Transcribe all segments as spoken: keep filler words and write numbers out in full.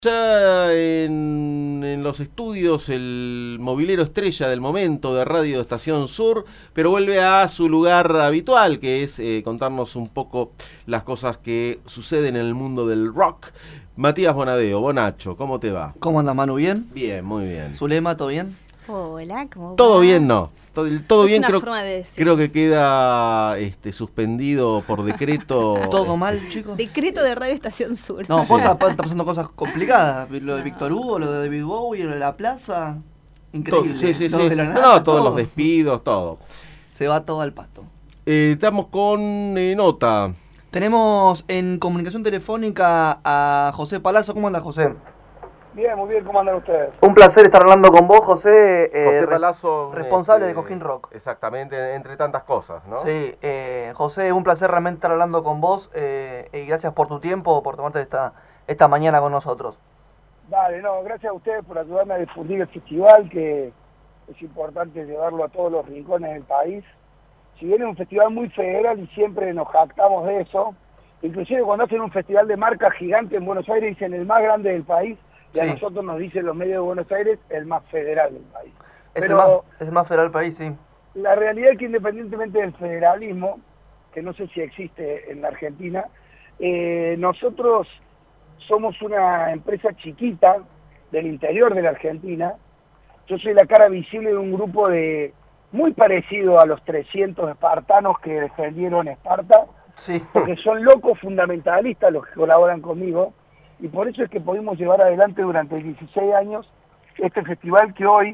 Ya en, en los estudios el movilero estrella del momento de Radio Estación Sur, pero vuelve a su lugar habitual, que es eh, contarnos un poco las cosas que suceden en el mundo del rock. Matías Bonadeo, Bonacho, ¿cómo te va? ¿Cómo andas, Manu? ¿Bien? Bien, muy bien. Zulema, ¿todo bien? Hola, ¿cómo va? Todo bien, no. Todo, todo es bien, una creo, forma de decir. creo que queda este, suspendido por decreto. ¿Todo este, mal, chicos? Decreto de Radio Estación Sur. No, sí. está, está pasando cosas complicadas. Lo de Víctor Hugo, lo de David Bowie, lo de la plaza. Increíble. Todo, sí, sí, Lo sí. de la No, NASA, no, todos todo. los despidos, todo. Se va todo al pasto. Eh, estamos con eh, nota. Tenemos en comunicación telefónica a José Palazzo. ¿Cómo anda, José? Bien, muy bien, ¿cómo andan ustedes? Un placer estar hablando con vos, José. Eh, José Palazzo, responsable este, de Cosquín Rock. Exactamente, entre tantas cosas, ¿no? Sí, eh, José, un placer realmente estar hablando con vos eh, y gracias por tu tiempo, por tomarte esta, esta mañana con nosotros. Dale, no, gracias a ustedes por ayudarme a difundir el festival, que es importante llevarlo a todos los rincones del país. Si bien es un festival muy federal y siempre nos jactamos de eso, inclusive cuando hacen un festival de marca gigante en Buenos Aires dicen el más grande del país, y a Sí. nosotros nos dicen los medios de Buenos Aires el más federal del país. Es, Pero el más, es el más federal del país, sí. la realidad es que independientemente del federalismo, que no sé si existe en la Argentina, eh, nosotros somos una empresa chiquita del interior de la Argentina. Yo soy la cara visible de un grupo de muy parecido a los trescientos espartanos que defendieron Esparta, Sí. porque son locos fundamentalistas los que colaboran conmigo, y por eso es que pudimos llevar adelante durante dieciséis años este festival que hoy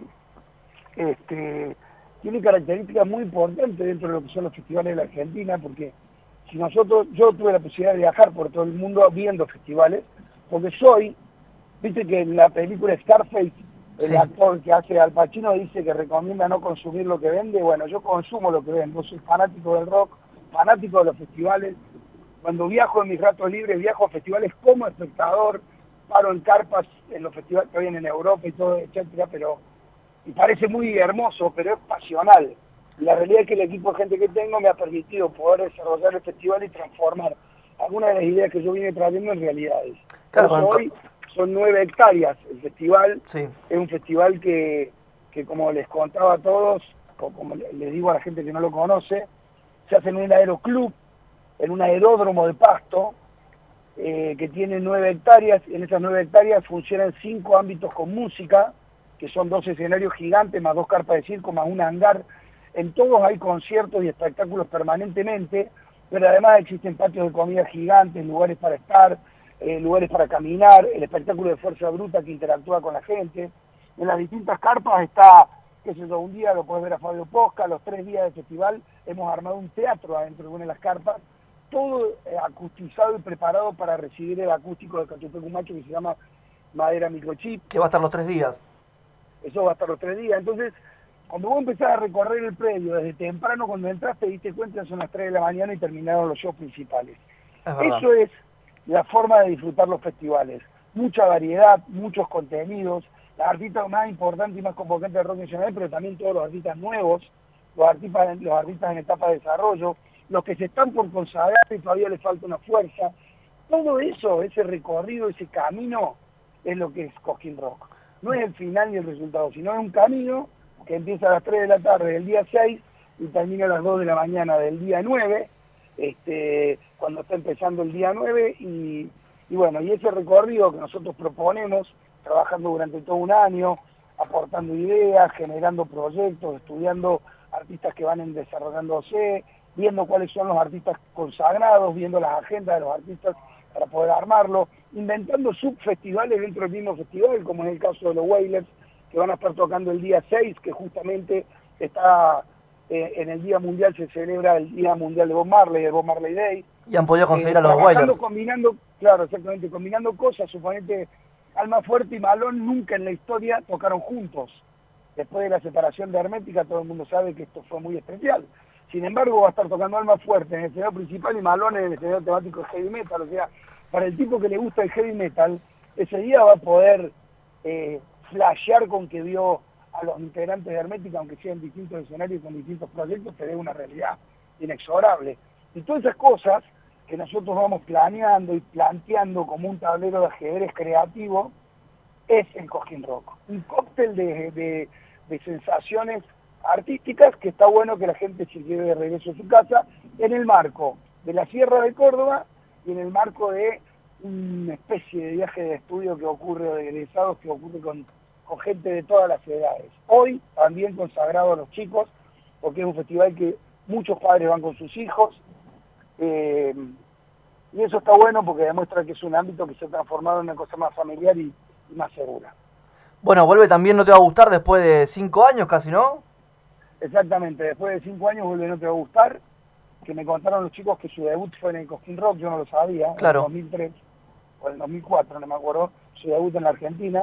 este, tiene características muy importantes dentro de lo que son los festivales de la Argentina, porque si nosotros, yo tuve la posibilidad de viajar por todo el mundo viendo festivales, porque soy, viste que en la película Scarface, el Sí. actor que hace Al Pacino dice que recomienda no consumir lo que vende. Bueno, yo consumo lo que vendo, soy fanático del rock, fanático de los festivales. Cuando viajo en mis ratos libres, viajo a festivales como espectador, paro en carpas en los festivales que vienen en Europa y todo, etcétera, pero y parece muy hermoso, pero es pasional. La realidad es que el equipo de gente que tengo me ha permitido poder desarrollar el festival y transformar algunas de las ideas que yo vine trayendo en realidades. Claro, Por eso cuando- hoy son nueve hectáreas el festival. Sí. Es un festival que, que como les contaba a todos, o como les digo a la gente que no lo conoce, se hace en un aeroclub, en un aeródromo de Pasto, eh, que tiene nueve hectáreas. En esas nueve hectáreas funcionan cinco ámbitos con música, que son dos escenarios gigantes, más dos carpas de circo, más un hangar. En todos hay conciertos y espectáculos permanentemente, pero además existen patios de comida gigantes, lugares para estar, eh, lugares para caminar, el espectáculo de Fuerza Bruta que interactúa con la gente. En las distintas carpas está, qué sé yo, un día lo puedes ver a Fabio Posca, los tres días del festival hemos armado un teatro adentro de una de las carpas, todo eh, acustizado y preparado para recibir el acústico de Catupecumacho que se llama Madera Microchip. Que va a estar los tres días. Eso va a estar los tres días. Entonces, cuando vos empezás a recorrer el predio desde temprano, cuando entraste te diste cuenta son las tres de la mañana y terminaron los shows principales. Es verdad. Eso es la forma de disfrutar los festivales. Mucha variedad, muchos contenidos, las artistas más importantes y más convocantes del rock nacional, pero también todos los artistas nuevos, los artistas, los artistas en etapa de desarrollo, los que se están por consagrar y todavía les falta una fuerza. Todo eso, ese recorrido, ese camino, es lo que es Cosquín Rock. No es el final ni el resultado, sino es un camino que empieza a las tres de la tarde del día seis y termina a las dos de la mañana del día nueve, este, cuando está empezando el día nueve, y, y bueno, y ese recorrido que nosotros proponemos, trabajando durante todo un año, aportando ideas, generando proyectos, estudiando artistas que van en desarrollándose, viendo cuáles son los artistas consagrados, viendo las agendas de los artistas para poder armarlo, inventando subfestivales dentro del mismo festival, como en el caso de los Wailers, que van a estar tocando el día seis, que justamente está eh, en el Día Mundial, se celebra el Día Mundial de Bob Marley, el Bob Marley Day. Y han podido conseguir Eh, a los trabajando, Wailers. combinando, claro, exactamente, combinando cosas. Suponete, Alma Fuerte y Malón nunca en la historia tocaron juntos. Después de la separación de Hermética, todo el mundo sabe que esto fue muy especial. Sin embargo, va a estar tocando Alma Fuerte en el escenario principal y Malón en el escenario temático de heavy metal. O sea, para el tipo que le gusta el heavy metal, ese día va a poder eh, flashear con que vio a los integrantes de Hermética, aunque sean distintos escenarios con distintos proyectos, pero es una realidad inexorable. Y todas esas cosas que nosotros vamos planeando y planteando como un tablero de ajedrez creativo es el Cosquín Rock. Un cóctel de, de, de sensaciones artísticas que está bueno que la gente se lleve de regreso a su casa en el marco de la Sierra de Córdoba y en el marco de una especie de viaje de estudio que ocurre, o de egresados que ocurre con, con gente de todas las edades. Hoy también consagrado a los chicos, porque es un festival que muchos padres van con sus hijos, eh, y eso está bueno porque demuestra que es un ámbito que se ha transformado en una cosa más familiar y, y más segura. Bueno, vuelve también No Te Va a Gustar después de cinco años casi, ¿no? Exactamente, después de cinco años vuelve No Te Va a Gustar, que me contaron los chicos que su debut fue en el Cosquín Rock, yo no lo sabía, claro. En el dos mil tres o en el dos mil cuatro, no me acuerdo, su debut en la Argentina,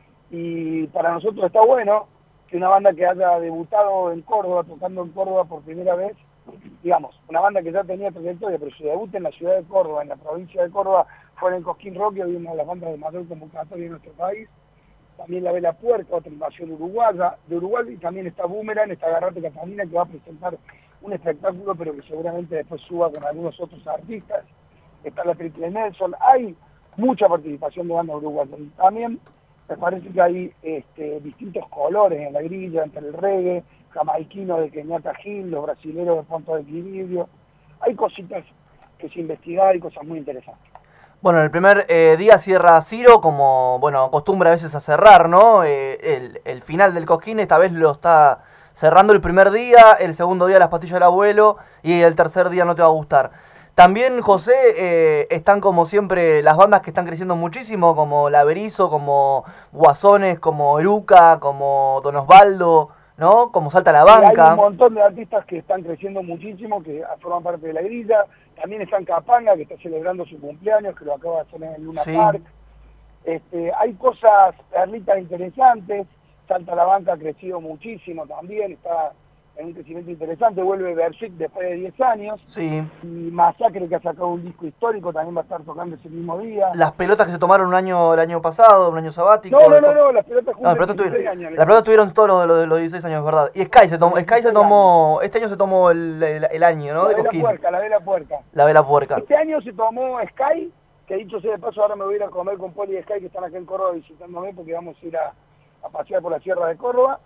y para nosotros está bueno que una banda que haya debutado en Córdoba, tocando en Córdoba por primera vez, digamos, una banda que ya tenía trayectoria, pero su debut en la ciudad de Córdoba, en la provincia de Córdoba, fue en el Cosquín Rock, y hoy una de las bandas de mayor convocatoria en nuestro país. También La Vela Puerca, otra invasión uruguaya, de Uruguay, y también está Boomerang, está Garrate Catalina, que va a presentar un espectáculo, pero que seguramente después suba con algunos otros artistas. Está la Triple Nelson, hay mucha participación de bandas uruguayas. Y también me parece que hay este, distintos colores en la grilla, entre el reggae, jamaiquino de Kenyatta Gil, los brasileros de Punto de Equilibrio. Hay cositas que se investigar y cosas muy interesantes. Bueno, el primer eh, día cierra Ciro, como, bueno, acostumbra a veces a cerrar, ¿no? Eh, el, el final del Cosquín esta vez lo está cerrando el primer día, el segundo día Las Pastillas del Abuelo y el tercer día No Te Va a Gustar. También, José, eh, están como siempre las bandas que están creciendo muchísimo, como La Berizo, como Guasones, como Eruca, como Don Osvaldo, ¿no? Como Salta la Banca. Hay un montón de artistas que están creciendo muchísimo, que forman parte de la grilla. También está Capanga, que está celebrando su cumpleaños, que lo acaba de hacer en el Luna Sí. Park. Este, hay cosas, perlitas interesantes. Salta la Banca ha crecido muchísimo también, está en un crecimiento interesante. Vuelve Bersuit después de diez años. Sí. Y Masacre, que ha sacado un disco histórico, también va a estar tocando ese mismo día. Las pelotas que se tomaron un año el año pasado, un año sabático. No, no, no, no, las pelotas No, las cumplen pelotas dieciséis tuvieron, años. las pelotas tuvieron todos los, los, los dieciséis años, ¿verdad? Y Sky se tomó, Sky se tomó, este año se tomó el, el, el año, ¿no? La De Vela Cosquín. Puerca, la Vela Puerca. La Vela Puerca. Este año se tomó Sky, que dicho sea de paso, ahora me voy a ir a comer con Poli y Sky, que están acá en Córdoba visitándome, porque vamos a ir a, a pasear por la Sierra de Córdoba,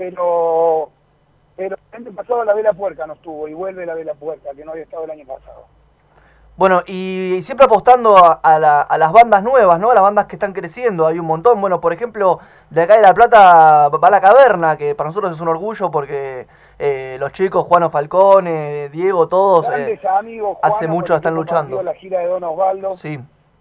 pero pero el año pasado la Vela Puerca no estuvo, y vuelve la Vela Puerca, que no había estado el año pasado. Bueno, y siempre apostando a, a, la, a las bandas nuevas, ¿no? A las bandas que están creciendo, hay un montón. Bueno, por ejemplo, de acá de La Plata va La Caverna, que para nosotros es un orgullo porque eh, los chicos, Juano Falcone, Diego, todos, Grandes eh, amigos, hace Juana, mucho por están ejemplo, luchando. partió la gira de Don Osvaldo. Sí,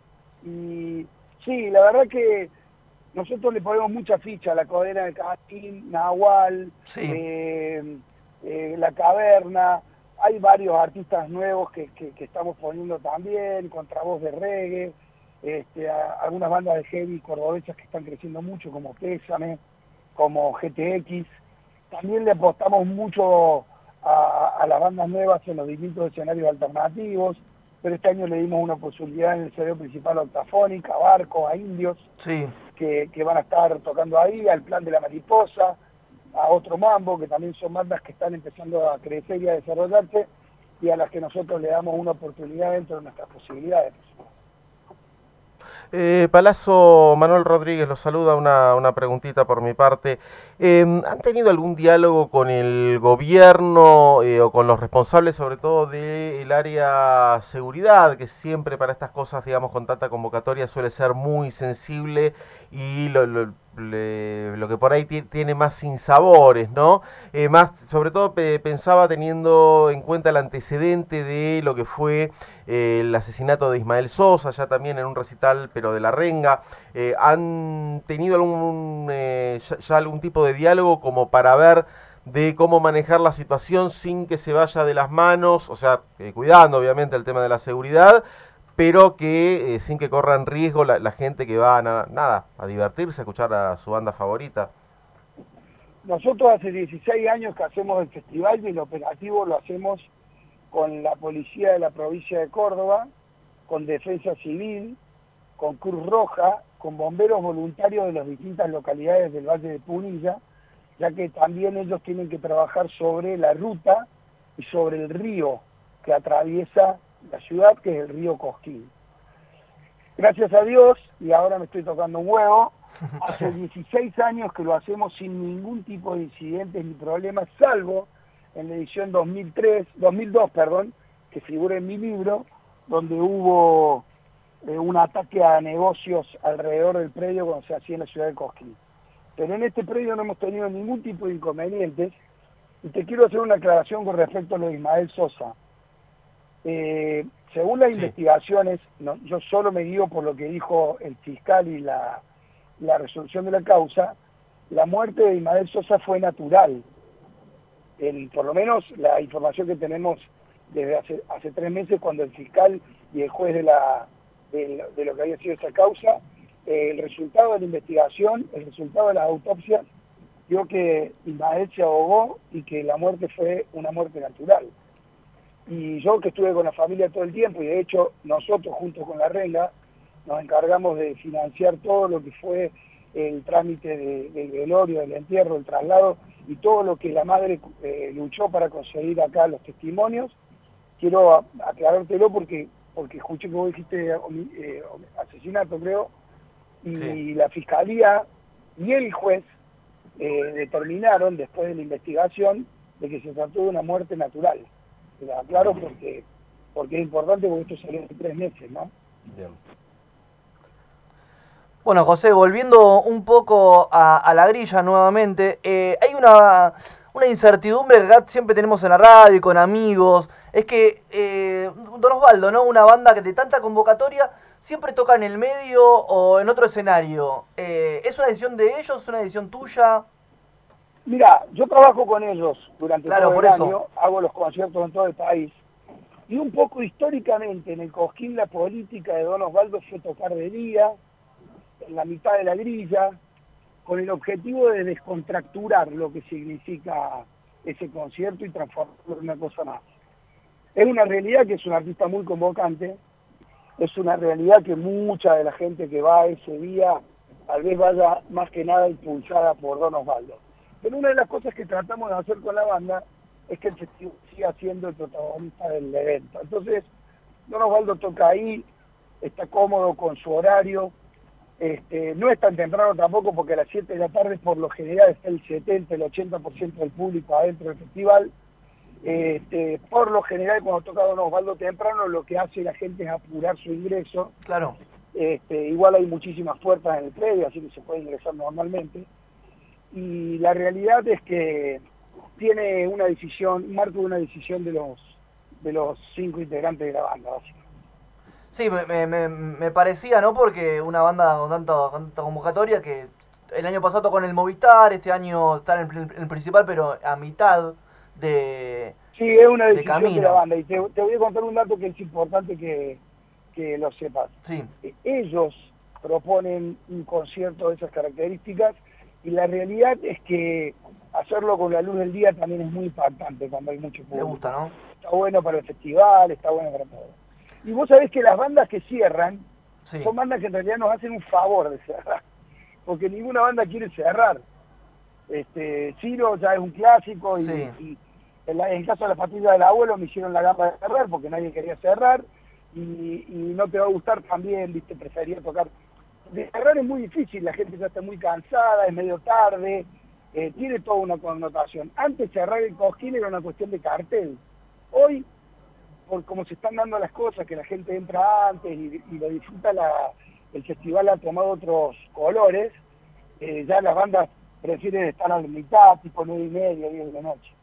Y sí, la verdad que nosotros le ponemos mucha ficha a La Cadena de Castín, Nahual, Sí. eh, eh, La Caverna. Hay varios artistas nuevos que, que, que estamos poniendo también, Contravoz de reggae, este, a, algunas bandas de heavy cordobesas que están creciendo mucho, como Pésame, como G T X. También le apostamos mucho a, a las bandas nuevas en los distintos escenarios alternativos, pero este año le dimos una posibilidad en el escenario principal a Octafónica, a Barco, a Indios, sí. que, que van a estar tocando ahí, al Plan de la Mariposa, a Otro Mambo, que también son bandas que están empezando a crecer y a desarrollarse, y a las que nosotros le damos una oportunidad dentro de nuestras posibilidades. Eh, Palazzo, Manuel Rodríguez los saluda, una, una preguntita por mi parte. Eh, ¿Han tenido algún diálogo con el gobierno eh, o con los responsables, sobre todo del área seguridad, que siempre para estas cosas, digamos, con tanta convocatoria suele ser muy sensible y lo, lo, le, lo que por ahí tiene más sinsabores, ¿no? Eh, más, sobre todo pe pensaba teniendo en cuenta el antecedente de lo que fue eh, el asesinato de Ismael Sosa, ya también en un recital, pero de La Renga. Eh, ¿Han tenido algún eh, ya, ya algún tipo de diálogo como para ver de cómo manejar la situación sin que se vaya de las manos, o sea, eh, cuidando obviamente el tema de la seguridad, pero que eh, sin que corran riesgo la, la gente que va a nada, nada, a divertirse, a escuchar a su banda favorita? Nosotros hace dieciséis años que hacemos el festival, y el operativo lo hacemos con la policía de la provincia de Córdoba, con Defensa Civil, con Cruz Roja, con bomberos voluntarios de las distintas localidades del Valle de Punilla, ya que también ellos tienen que trabajar sobre la ruta y sobre el río que atraviesa la ciudad, que es el río Cosquín. Gracias a Dios, y ahora me estoy tocando un huevo, hace dieciséis años que lo hacemos sin ningún tipo de incidentes ni problemas, salvo en la edición dos mil tres, dos mil dos, perdón, que figura en mi libro, donde hubo eh, un ataque a negocios alrededor del predio cuando se hacía en la ciudad de Cosquín. Pero en este predio no hemos tenido ningún tipo de inconvenientes, y te quiero hacer una aclaración con respecto a lo de Ismael Sosa. Eh, según las sí. investigaciones, no, yo solo me guío por lo que dijo el fiscal y la, la resolución de la causa, la muerte de Ismael Sosa fue natural. El, por lo menos la información que tenemos desde hace, hace tres meses, cuando el fiscal y el juez de, la, de, de lo que había sido esa causa, eh, el resultado de la investigación, el resultado de las autopsias, dio que Ismael se ahogó y que la muerte fue una muerte natural. Y yo, que estuve con la familia todo el tiempo, y de hecho nosotros junto con la Renga nos encargamos de financiar todo lo que fue el trámite de, del velorio, del entierro, el traslado y todo lo que la madre eh, luchó para conseguir acá los testimonios. Quiero aclarártelo porque porque escuché que vos dijiste eh, asesinato, creo, y sí. la fiscalía y el juez eh, determinaron, después de la investigación, de que se trató de una muerte natural. Te lo aclaro porque, porque es importante, porque esto salió hace tres meses, ¿no? Bien. Bueno, José, volviendo un poco a, a la grilla nuevamente, eh, hay una, una incertidumbre que acá siempre tenemos en la radio y con amigos, es que eh, Don Osvaldo, ¿no? Una banda que de tanta convocatoria siempre toca en el medio o en otro escenario. Eh, ¿Es una decisión de ellos? ¿Es una decisión tuya? Mira, yo trabajo con ellos durante claro, todo por el eso. año, hago los conciertos en todo el país, y un poco históricamente en el Cosquín la política de Don Osvaldo fue tocar de día, en la mitad de la grilla, con el objetivo de descontracturar lo que significa ese concierto y transformarlo en una cosa más. Es una realidad que es un artista muy convocante, es una realidad que mucha de la gente que va ese día tal vez vaya más que nada impulsada por Don Osvaldo. Pero una de las cosas que tratamos de hacer con la banda es que el festival siga siendo el protagonista del evento. Entonces, Don Osvaldo toca ahí, está cómodo con su horario, este, no es tan temprano tampoco porque a las siete de la tarde por lo general está el setenta, el ochenta por ciento del público adentro del festival. Este, por lo general cuando toca Don Osvaldo temprano lo que hace la gente es apurar su ingreso. Claro. Este, igual hay muchísimas puertas en el predio, así que se puede ingresar normalmente. Y la realidad es que tiene una decisión, marca una decisión de los de los cinco integrantes de la banda, básicamente. Sí, me, me, me parecía, ¿no? Porque una banda con tanta, con tanta convocatoria que el año pasado tocó en el Movistar, este año está en el, en el principal, pero a mitad de Sí, es una decisión de, camino. de la banda. Y te, te voy a contar un dato que es importante que, que lo sepas. Sí. Ellos proponen un concierto de esas características y la realidad es que hacerlo con la luz del día también es muy impactante cuando hay mucho público. Le gusta, ¿no? Está bueno para el festival, está bueno para todo. Y vos sabés que las bandas que cierran sí. son bandas que en realidad nos hacen un favor de cerrar, porque ninguna banda quiere cerrar. Este, Ciro ya es un clásico y, sí. y en, la, en el caso de la patrulla del abuelo me hicieron la gamba de cerrar porque nadie quería cerrar y, y no te va a gustar también, viste, prefería tocar. De cerrar es muy difícil, la gente ya está muy cansada, es medio tarde, eh, tiene toda una connotación. Antes cerrar el Cosquín era una cuestión de cartel. Hoy, por cómo se están dando las cosas, que la gente entra antes y, y lo disfruta, la, el festival ha tomado otros colores, eh, ya las bandas prefieren estar a la mitad, tipo nueve y media, diez de la noche.